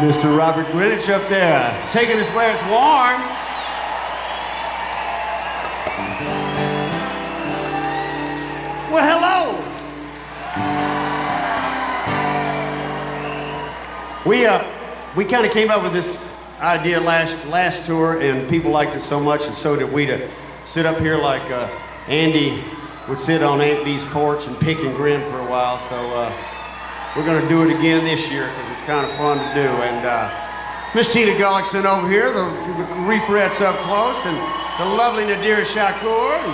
Mr. Robert Greenidge up there, taking us where it's warm. Well, hello. We kind of came up with this idea last tour, and people liked it so much, and so did we, to sit up here like Andy would sit on Aunt Bee's porch and pick and grin for a while. So we're going to do it again this year because it's kind of fun to do. And Miss Tina Gullickson over here, the Reeferettes up close, and the lovely Nadir Shakur, and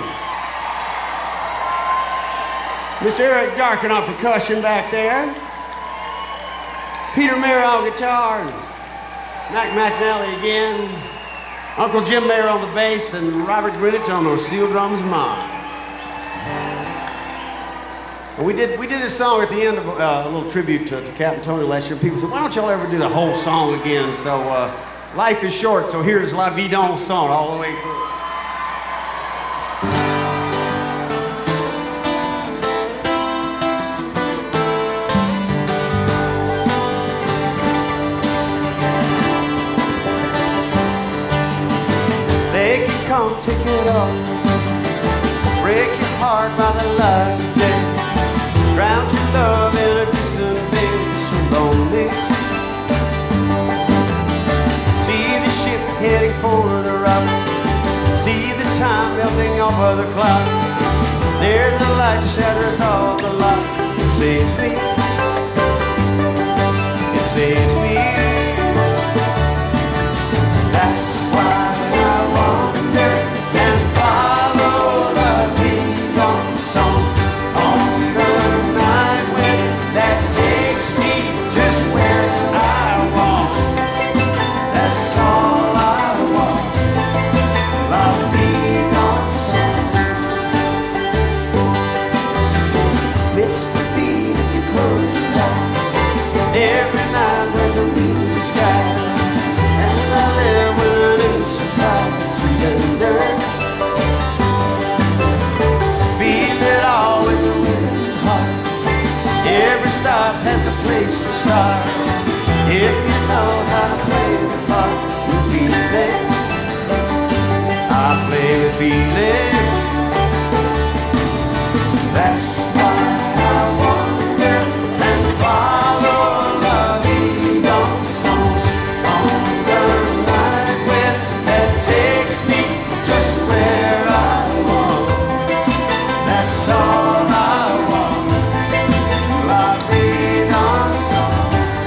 Mr. Eric Darkin on percussion back there, Peter Mayer on guitar, and Mac McNally again, Uncle Jim Mayer on the bass, and Robert Greenidge on those steel drums of mine. And we did this song at the end of a little tribute to Captain Tony last year. People said, why don't y'all ever do the whole song again? So life is short, so here's La Vie Dans Song all the way through. They can come take it off, break your heart by the light of day, drown your love in a distant bay, so lonely. See the ship heading for the rock, see the time melting off of the clouds. There's a light shatters all the light. It saves me, it saves me. That's why I wander and follow La Vie Dans Song on the night wind that takes me just where I want. That's all I want. La Vie Dans Song. Miss the beat if you close your eyes. Every night there's a new sky, and I live with a new surprise. Surrender. Feel it all with the willing heart. Every stop has a place to start. If you know how to play the part with feeling, I play with feeling. That's why I wander and follow La Vie Dans Song on the night wind that takes me just where I want. That's all I want. La Vie Dans Song.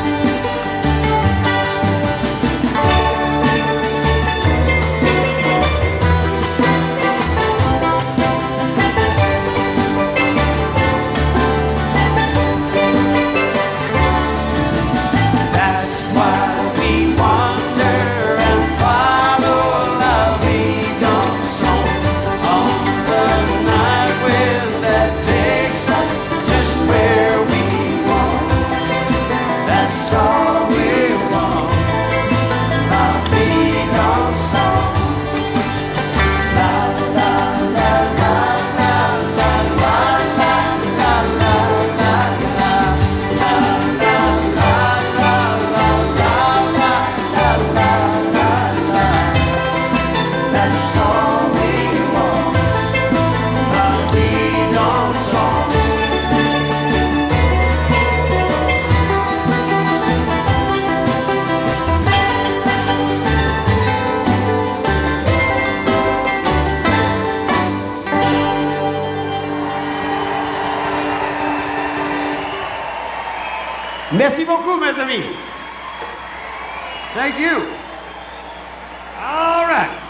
That's why we wander and follow La Vie Dans Song on the night wind that takes us just where we want. That's all we want. La Vie Dans Song. La la la la la la la la la la la la la la la. That's all we want. La Vie Dans Song. Merci beaucoup, mes amis. Thank you. All right.